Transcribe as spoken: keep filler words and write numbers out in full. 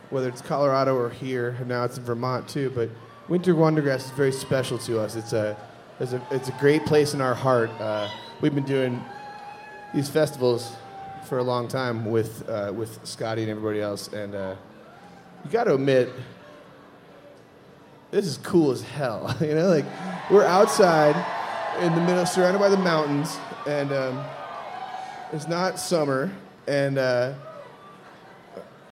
whether it's Colorado or here, and now it's in Vermont too. But Winter Wondergrass is very special to us. It's a it's a it's a great place in our heart. Uh, we've been doing these festivals for a long time with uh, with Scotty and everybody else, and uh, you got to admit, this is cool as hell. You know, like we're outside in the middle, surrounded by the mountains, and um, it's not summer, and uh,